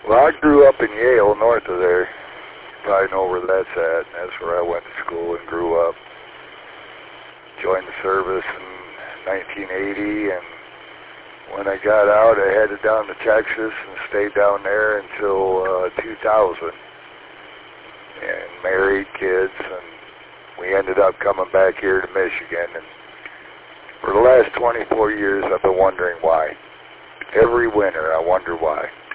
Well, I grew up in Yale, north of there. You probably know where that's at. That's where I went to school and grew up. Joined the service in 1980, and when I got out, I headed down to Texas and stayed down there until 2000. And married, kids, and we ended up coming back here to Michigan. And for the last 24 years, I've been wondering why. Every winter, I wonder why.